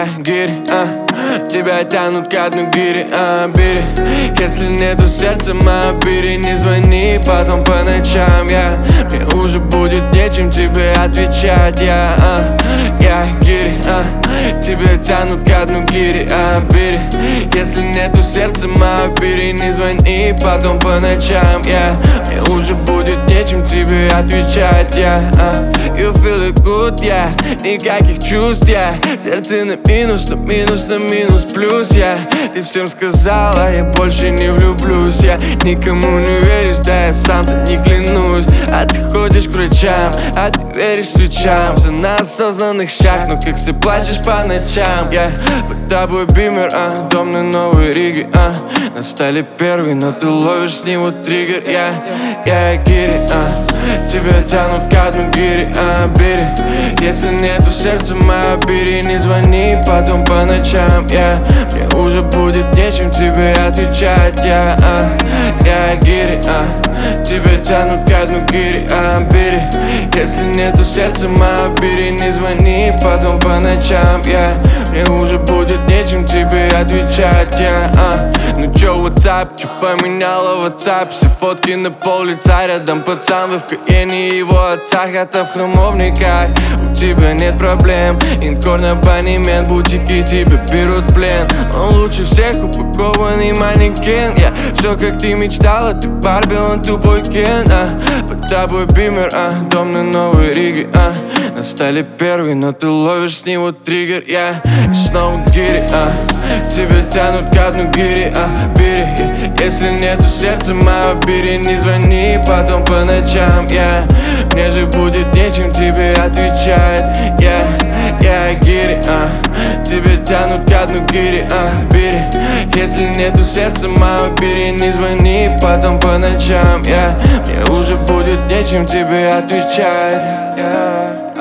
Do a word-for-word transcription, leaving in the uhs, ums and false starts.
я гири, а тебя тянут к дну гири, а бери. Если нету сердца, моя бери, не звони потом по ночам, я мне уже будет нечем тебе отвечать, я, а, я гири, а тебя тянут к дну гири, а бери. Если нету сердца, моя бери, не звони потом по ночам, я мне уже будет нечем тебе отвечать, я, а. You feel it good, yeah, никаких чувств, я yeah. Сердце на минус, на минус, на минус плюс, я yeah. Ты всем сказала, я больше не влюблюсь, я yeah. Никому не веришь, да я сам-то не клянусь. А ты ходишь к врачам, а ты веришь свечам. Все на осознанных щах, но как ты плачешь по ночам, я yeah. Под тобой бимер, а, дом на Новой Риге, а. На столе первый, но ты ловишь с него триггер, я yeah. Я yeah, гири, а тебя тянут к дну гири, а бери. Если нету сердца, моя бери, не звони потом по ночам, я мне уже будет нечем тебе отвечать, я, а, я гири, а тебя тянут к дну гири, а бери. Если нету сердца, моя бери, не звони потом по ночам, я мне уже будет нечем тебе отвечать, я, а. Ну чё, WhatsApp, чё поменяла WhatsApp? Все фотки на пол лица, рядом пацан в ФКНе, его отца, хата в храмовниках. У тебя нет проблем, инкорн абонемент, бутики тебя берут в плен. Он лучше всех упакованный манекен, я все как ты мечтала, ты Барби, он тупой Кен, а. Под тобой бимер, а, дом на Новой Риге, а. На столе первый, но ты ловишь с него триггер, я И снова гири, а тебя тянут к дну гири, а бери. Если нету сердца, моя бери, не звони потом по ночам, я мне же будет нечем тебе отвечать, я Я гири, а тебя тянут к дну гири, а бери. Если нету сердца, моя бери, не звони потом по ночам, я мне уже будет нечем тебе отвечать, я